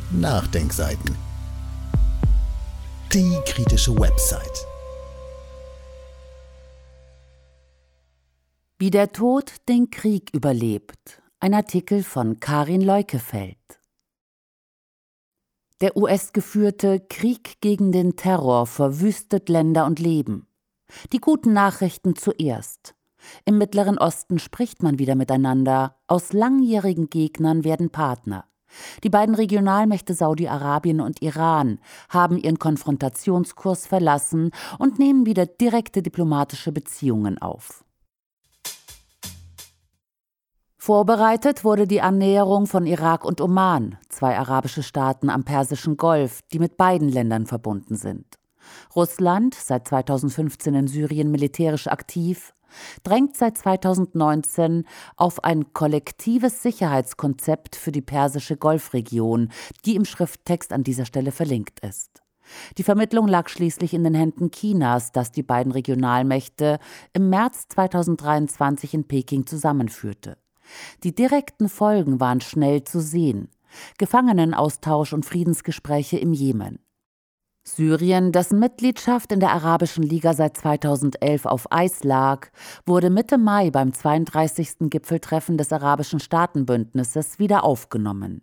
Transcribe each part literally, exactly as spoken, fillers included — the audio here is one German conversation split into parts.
Nachdenkseiten. Die kritische Website. Wie der Tod den Krieg überlebt. Ein Artikel von Karin Leukefeld. Der U S-geführte Krieg gegen den Terror verwüstet Länder und Leben. Die guten Nachrichten zuerst. Im Mittleren Osten spricht man wieder miteinander. Aus langjährigen Gegnern werden Partner. Die beiden Regionalmächte Saudi-Arabien und Iran haben ihren Konfrontationskurs verlassen und nehmen wieder direkte diplomatische Beziehungen auf. Vorbereitet wurde die Annäherung von Irak und Oman, zwei arabische Staaten am Persischen Golf, die mit beiden Ländern verbunden sind. Russland, seit zweitausendfünfzehn in Syrien militärisch aktiv, drängt seit zweitausendneunzehn auf ein kollektives Sicherheitskonzept für die Persische Golfregion, die im Schrifttext an dieser Stelle verlinkt ist. Die Vermittlung lag schließlich in den Händen Chinas, das die beiden Regionalmächte im März zweitausenddreiundzwanzig in Peking zusammenführte. Die direkten Folgen waren schnell zu sehen: Gefangenenaustausch und Friedensgespräche im Jemen. Syrien, dessen Mitgliedschaft in der Arabischen Liga seit zweitausendelf auf Eis lag, wurde Mitte Mai beim zweiunddreißigsten Gipfeltreffen des Arabischen Staatenbündnisses wieder aufgenommen.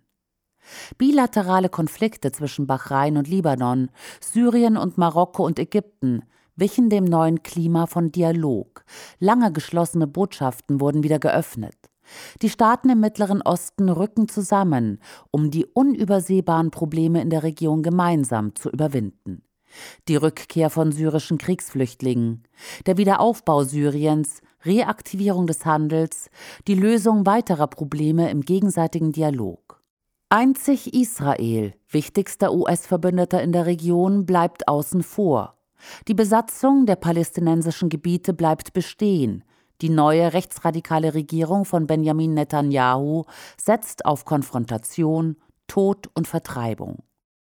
Bilaterale Konflikte zwischen Bahrain und Libanon, Syrien und Marokko und Ägypten wichen dem neuen Klima von Dialog. Lange geschlossene Botschaften wurden wieder geöffnet. Die Staaten im Mittleren Osten rücken zusammen, um die unübersehbaren Probleme in der Region gemeinsam zu überwinden. Die Rückkehr von syrischen Kriegsflüchtlingen, der Wiederaufbau Syriens, Reaktivierung des Handels, die Lösung weiterer Probleme im gegenseitigen Dialog. Einzig Israel, wichtigster U S-Verbündeter in der Region, bleibt außen vor. Die Besatzung der palästinensischen Gebiete bleibt bestehen. Die neue rechtsradikale Regierung von Benjamin Netanyahu setzt auf Konfrontation, Tod und Vertreibung.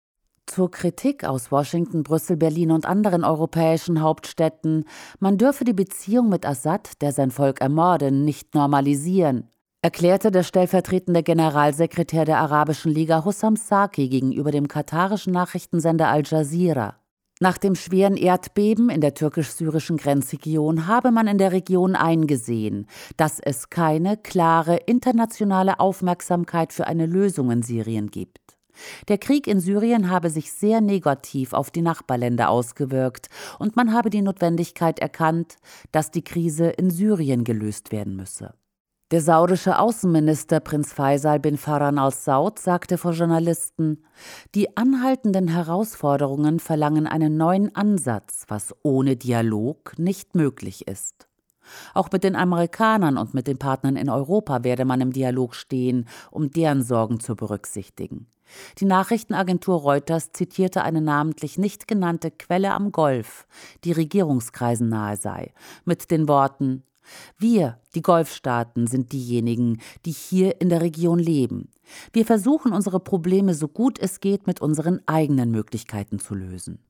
Zur Kritik aus Washington, Brüssel, Berlin und anderen europäischen Hauptstädten: Man dürfe die Beziehung mit Assad, der sein Volk ermorde, nicht normalisieren, erklärte der stellvertretende Generalsekretär der Arabischen Liga Hussam Saki gegenüber dem katarischen Nachrichtensender Al Jazeera. Nach dem schweren Erdbeben in der türkisch-syrischen Grenzregion habe man in der Region eingesehen, dass es keine klare internationale Aufmerksamkeit für eine Lösung in Syrien gibt. Der Krieg in Syrien habe sich sehr negativ auf die Nachbarländer ausgewirkt und man habe die Notwendigkeit erkannt, dass die Krise in Syrien gelöst werden müsse. Der saudische Außenminister Prinz Faisal bin Farhan al-Saud sagte vor Journalisten: Die anhaltenden Herausforderungen verlangen einen neuen Ansatz, was ohne Dialog nicht möglich ist. Auch mit den Amerikanern und mit den Partnern in Europa werde man im Dialog stehen, um deren Sorgen zu berücksichtigen. Die Nachrichtenagentur Reuters zitierte eine namentlich nicht genannte Quelle am Golf, die Regierungskreisen nahe sei, mit den Worten: Wir, die Golfstaaten, sind diejenigen, die hier in der Region leben. Wir versuchen, unsere Probleme so gut es geht mit unseren eigenen Möglichkeiten zu lösen.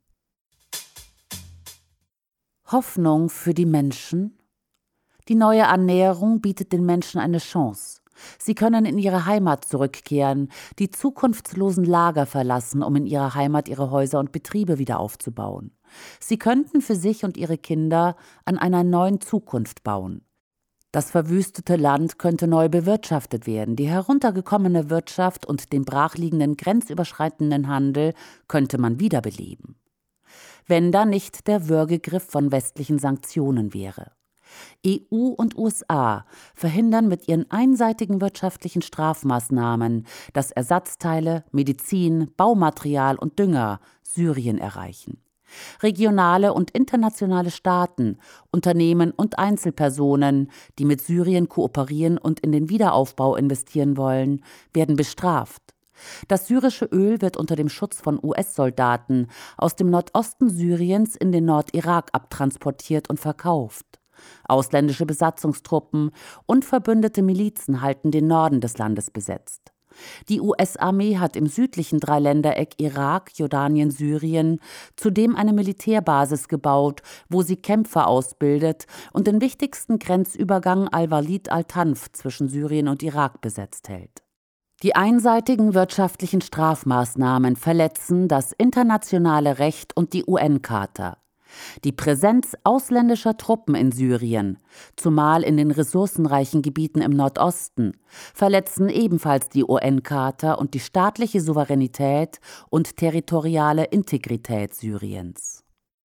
Hoffnung für die Menschen? Die neue Annäherung bietet den Menschen eine Chance. Sie können in ihre Heimat zurückkehren, die zukunftslosen Lager verlassen, um in ihrer Heimat ihre Häuser und Betriebe wieder aufzubauen. Sie könnten für sich und ihre Kinder an einer neuen Zukunft bauen. Das verwüstete Land könnte neu bewirtschaftet werden, die heruntergekommene Wirtschaft und den brachliegenden grenzüberschreitenden Handel könnte man wiederbeleben. Wenn da nicht der Würgegriff von westlichen Sanktionen wäre. E U und U S A verhindern mit ihren einseitigen wirtschaftlichen Strafmaßnahmen, dass Ersatzteile, Medizin, Baumaterial und Dünger Syrien erreichen. Regionale und internationale Staaten, Unternehmen und Einzelpersonen, die mit Syrien kooperieren und in den Wiederaufbau investieren wollen, werden bestraft. Das syrische Öl wird unter dem Schutz von U S-Soldaten aus dem Nordosten Syriens in den Nordirak abtransportiert und verkauft. Ausländische Besatzungstruppen und verbündete Milizen halten den Norden des Landes besetzt. Die U S-Armee hat im südlichen Dreiländereck Irak, Jordanien, Syrien zudem eine Militärbasis gebaut, wo sie Kämpfer ausbildet und den wichtigsten Grenzübergang Al-Walid al-Tanf zwischen Syrien und Irak besetzt hält. Die einseitigen wirtschaftlichen Strafmaßnahmen verletzen das internationale Recht und die U N-Charta. Die Präsenz ausländischer Truppen in Syrien, zumal in den ressourcenreichen Gebieten im Nordosten, verletzen ebenfalls die U N-Charta und die staatliche Souveränität und territoriale Integrität Syriens.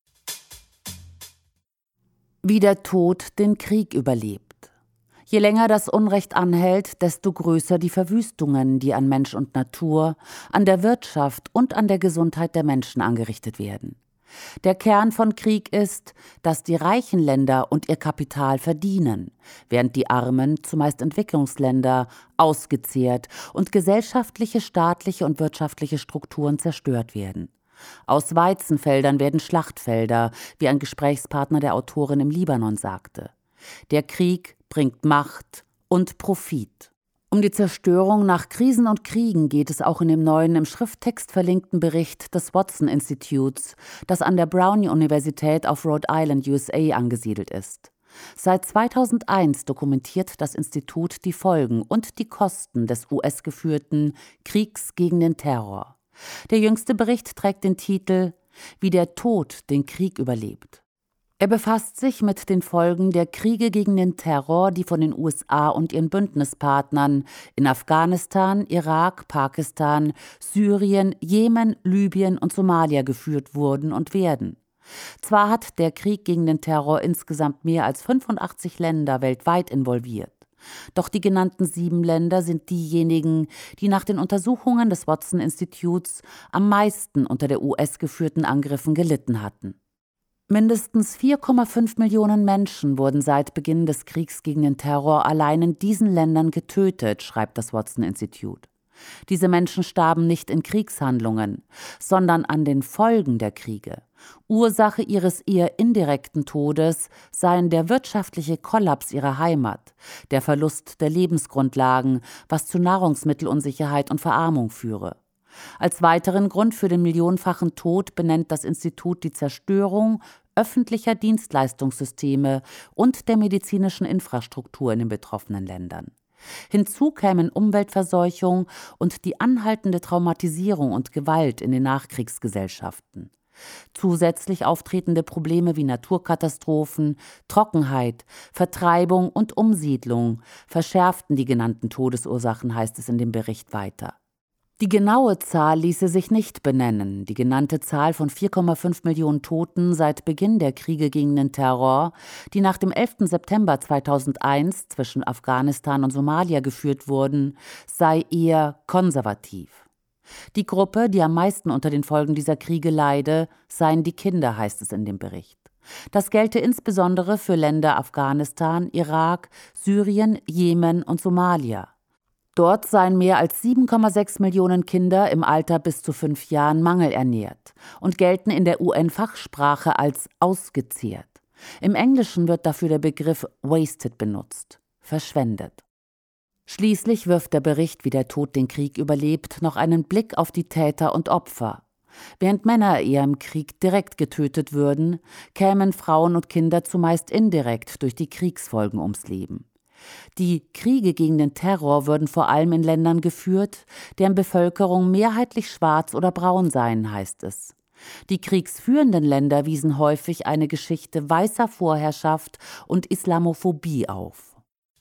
Wie der Tod den Krieg überlebt. Je länger das Unrecht anhält, desto größer die Verwüstungen, die an Mensch und Natur, an der Wirtschaft und an der Gesundheit der Menschen angerichtet werden. Der Kern von Krieg ist, dass die reichen Länder und ihr Kapital verdienen, während die armen, zumeist Entwicklungsländer, ausgezehrt und gesellschaftliche, staatliche und wirtschaftliche Strukturen zerstört werden. Aus Weizenfeldern werden Schlachtfelder, wie ein Gesprächspartner der Autorin im Libanon sagte. Der Krieg bringt Macht und Profit. Um die Zerstörung nach Krisen und Kriegen geht es auch in dem neuen, im Schrifttext verlinkten Bericht des Watson-Instituts, das an der Brown-Universität auf Rhode Island, U S A, angesiedelt ist. Seit zweitausendeins dokumentiert das Institut die Folgen und die Kosten des U S-geführten Kriegs gegen den Terror. Der jüngste Bericht trägt den Titel »Wie der Tod den Krieg überlebt«. Er befasst sich mit den Folgen der Kriege gegen den Terror, die von den U S A und ihren Bündnispartnern in Afghanistan, Irak, Pakistan, Syrien, Jemen, Libyen und Somalia geführt wurden und werden. Zwar hat der Krieg gegen den Terror insgesamt mehr als fünfundachtzig Länder weltweit involviert. Doch die genannten sieben Länder sind diejenigen, die nach den Untersuchungen des Watson-Instituts am meisten unter der U S-geführten Angriffen gelitten hatten. Mindestens vier Komma fünf Millionen Menschen wurden seit Beginn des Kriegs gegen den Terror allein in diesen Ländern getötet, schreibt das Watson-Institut. Diese Menschen starben nicht in Kriegshandlungen, sondern an den Folgen der Kriege. Ursache ihres eher indirekten Todes seien der wirtschaftliche Kollaps ihrer Heimat, der Verlust der Lebensgrundlagen, was zu Nahrungsmittelunsicherheit und Verarmung führe. Als weiteren Grund für den millionenfachen Tod benennt das Institut die Zerstörung öffentlicher Dienstleistungssysteme und der medizinischen Infrastruktur in den betroffenen Ländern. Hinzu kämen Umweltverseuchung und die anhaltende Traumatisierung und Gewalt in den Nachkriegsgesellschaften. Zusätzlich auftretende Probleme wie Naturkatastrophen, Trockenheit, Vertreibung und Umsiedlung verschärften die genannten Todesursachen, heißt es in dem Bericht weiter. Die genaue Zahl ließe sich nicht benennen. Die genannte Zahl von vier Komma fünf Millionen Toten seit Beginn der Kriege gegen den Terror, die nach dem elften September zweitausendeins zwischen Afghanistan und Somalia geführt wurden, sei eher konservativ. Die Gruppe, die am meisten unter den Folgen dieser Kriege leide, seien die Kinder, heißt es in dem Bericht. Das gelte insbesondere für Länder Afghanistan, Irak, Syrien, Jemen und Somalia. Dort seien mehr als sieben Komma sechs Millionen Kinder im Alter bis zu fünf Jahren mangelernährt und gelten in der U N-Fachsprache als ausgezehrt. Im Englischen wird dafür der Begriff wasted benutzt, verschwendet. Schließlich wirft der Bericht, wie der Tod den Krieg überlebt, noch einen Blick auf die Täter und Opfer. Während Männer eher im Krieg direkt getötet würden, kämen Frauen und Kinder zumeist indirekt durch die Kriegsfolgen ums Leben. Die Kriege gegen den Terror würden vor allem in Ländern geführt, deren Bevölkerung mehrheitlich schwarz oder braun seien, heißt es. Die kriegsführenden Länder wiesen häufig eine Geschichte weißer Vorherrschaft und Islamophobie auf.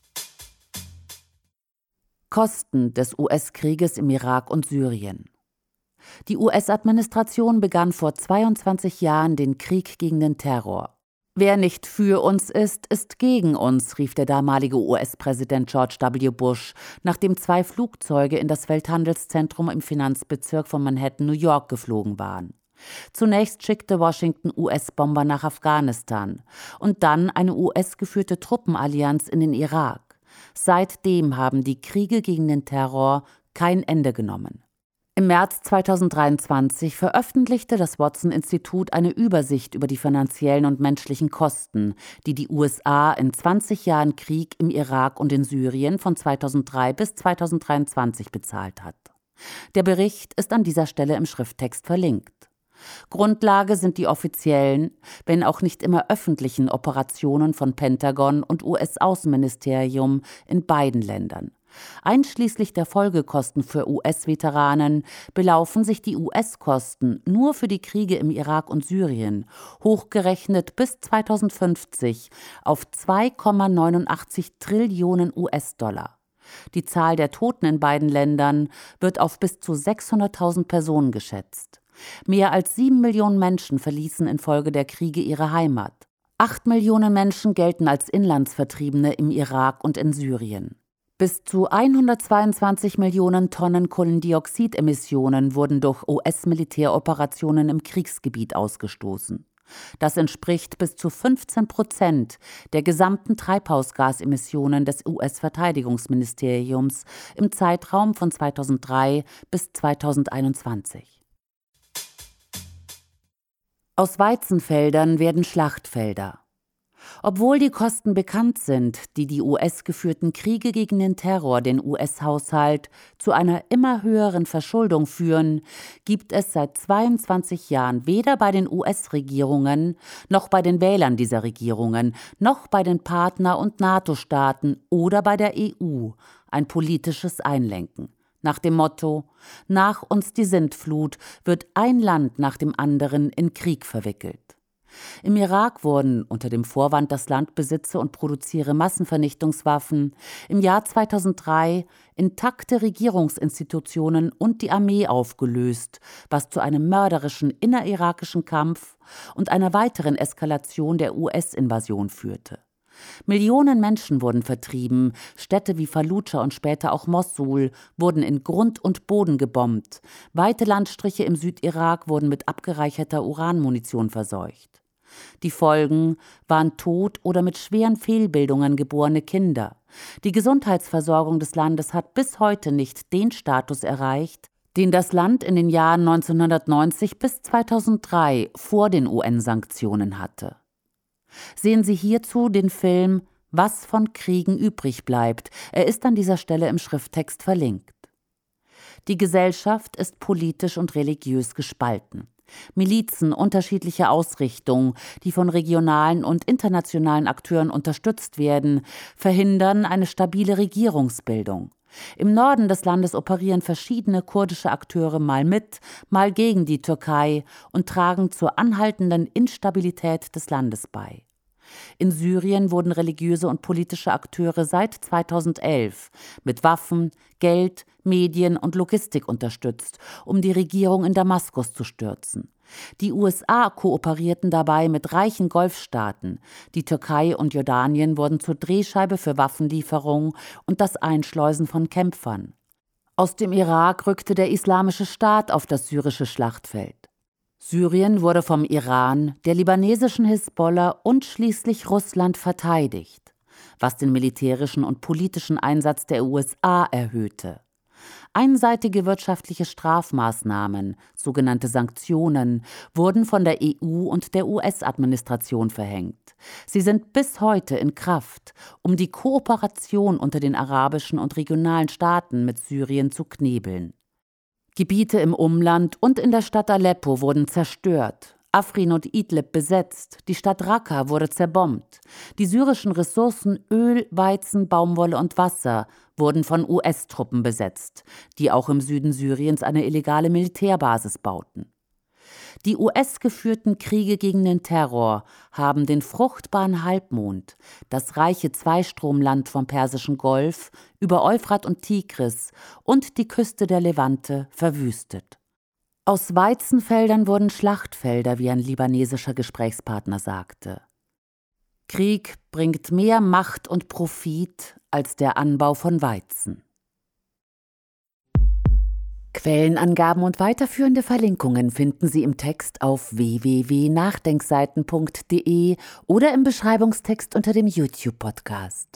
Kosten des U S-Krieges im Irak und Syrien. Die U S-Administration begann vor zweiundzwanzig Jahren den Krieg gegen den Terror. »Wer nicht für uns ist, ist gegen uns«, rief der damalige U S-Präsident George W. Bush, nachdem zwei Flugzeuge in das Welthandelszentrum im Finanzbezirk von Manhattan, New York, geflogen waren. Zunächst schickte Washington U S-Bomber nach Afghanistan und dann eine U S-geführte Truppenallianz in den Irak. Seitdem haben die Kriege gegen den Terror kein Ende genommen. Im März zweitausenddreiundzwanzig veröffentlichte das Watson-Institut eine Übersicht über die finanziellen und menschlichen Kosten, die die U S A in zwanzig Jahren Krieg im Irak und in Syrien von zweitausenddrei bis zweitausenddreiundzwanzig bezahlt hat. Der Bericht ist an dieser Stelle im Schrifttext verlinkt. Grundlage sind die offiziellen, wenn auch nicht immer öffentlichen Operationen von Pentagon und U S-Außenministerium in beiden Ländern. Einschließlich der Folgekosten für U S-Veteranen belaufen sich die U S-Kosten nur für die Kriege im Irak und Syrien, hochgerechnet bis zweitausendfünfzig, auf zwei Komma neunundachtzig Trillionen U S-Dollar. Die Zahl der Toten in beiden Ländern wird auf bis zu sechshunderttausend Personen geschätzt. Mehr als sieben Millionen Menschen verließen infolge der Kriege ihre Heimat. Acht Millionen Menschen gelten als Inlandsvertriebene im Irak und in Syrien. Bis zu hundertzweiundzwanzig Millionen Tonnen Kohlendioxidemissionen wurden durch U S-Militäroperationen im Kriegsgebiet ausgestoßen. Das entspricht bis zu fünfzehn Prozent der gesamten Treibhausgasemissionen des U S-Verteidigungsministeriums im Zeitraum von zweitausenddrei bis zweitausendeinundzwanzig. Aus Weizenfeldern werden Schlachtfelder. Obwohl die Kosten bekannt sind, die die U S-geführten Kriege gegen den Terror den U S-Haushalt zu einer immer höheren Verschuldung führen, gibt es seit zweiundzwanzig Jahren weder bei den U S-Regierungen noch bei den Wählern dieser Regierungen noch bei den Partner- und NATO-Staaten oder bei der E U ein politisches Einlenken. Nach dem Motto: Nach uns die Sintflut wird ein Land nach dem anderen in Krieg verwickelt. Im Irak wurden, unter dem Vorwand, das Land besitze und produziere Massenvernichtungswaffen, im Jahr zweitausenddrei intakte Regierungsinstitutionen und die Armee aufgelöst, was zu einem mörderischen innerirakischen Kampf und einer weiteren Eskalation der U S-Invasion führte. Millionen Menschen wurden vertrieben, Städte wie Fallujah und später auch Mossul wurden in Grund und Boden gebombt, weite Landstriche im Südirak wurden mit abgereicherter Uranmunition verseucht. Die Folgen waren Tod oder mit schweren Fehlbildungen geborene Kinder. Die Gesundheitsversorgung des Landes hat bis heute nicht den Status erreicht, den das Land in den Jahren neunzehnhundertneunzig bis zweitausenddrei vor den U N-Sanktionen hatte. Sehen Sie hierzu den Film »Was von Kriegen übrig bleibt«. Er ist an dieser Stelle im Schrifttext verlinkt. Die Gesellschaft ist politisch und religiös gespalten. Milizen unterschiedlicher Ausrichtung, die von regionalen und internationalen Akteuren unterstützt werden, verhindern eine stabile Regierungsbildung. Im Norden des Landes operieren verschiedene kurdische Akteure mal mit, mal gegen die Türkei und tragen zur anhaltenden Instabilität des Landes bei. In Syrien wurden religiöse und politische Akteure seit zweitausendelf mit Waffen, Geld, Medien und Logistik unterstützt, um die Regierung in Damaskus zu stürzen. Die U S A kooperierten dabei mit reichen Golfstaaten. Die Türkei und Jordanien wurden zur Drehscheibe für Waffenlieferungen und das Einschleusen von Kämpfern. Aus dem Irak rückte der Islamische Staat auf das syrische Schlachtfeld. Syrien wurde vom Iran, der libanesischen Hisbollah und schließlich Russland verteidigt, was den militärischen und politischen Einsatz der U S A erhöhte. Einseitige wirtschaftliche Strafmaßnahmen, sogenannte Sanktionen, wurden von der E U und der U S-Administration verhängt. Sie sind bis heute in Kraft, um die Kooperation unter den arabischen und regionalen Staaten mit Syrien zu knebeln. Gebiete im Umland und in der Stadt Aleppo wurden zerstört, Afrin und Idlib besetzt, die Stadt Raqqa wurde zerbombt. Die syrischen Ressourcen Öl, Weizen, Baumwolle und Wasser wurden von U S-Truppen besetzt, die auch im Süden Syriens eine illegale Militärbasis bauten. Die U S-geführten Kriege gegen den Terror haben den fruchtbaren Halbmond, das reiche Zweistromland vom Persischen Golf, über Euphrat und Tigris und die Küste der Levante verwüstet. Aus Weizenfeldern wurden Schlachtfelder, wie ein libanesischer Gesprächspartner sagte. Krieg bringt mehr Macht und Profit als der Anbau von Weizen. Quellenangaben und weiterführende Verlinkungen finden Sie im Text auf w w w punkt nachdenkseiten punkt d e oder im Beschreibungstext unter dem YouTube-Podcast.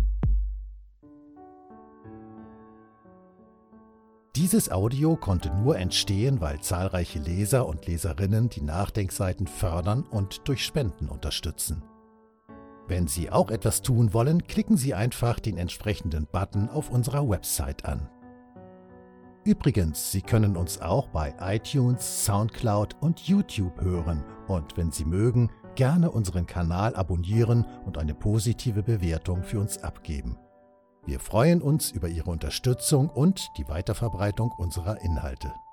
Dieses Audio konnte nur entstehen, weil zahlreiche Leser und Leserinnen die Nachdenkseiten fördern und durch Spenden unterstützen. Wenn Sie auch etwas tun wollen, klicken Sie einfach den entsprechenden Button auf unserer Website an. Übrigens, Sie können uns auch bei iTunes, Soundcloud und YouTube hören und wenn Sie mögen, gerne unseren Kanal abonnieren und eine positive Bewertung für uns abgeben. Wir freuen uns über Ihre Unterstützung und die Weiterverbreitung unserer Inhalte.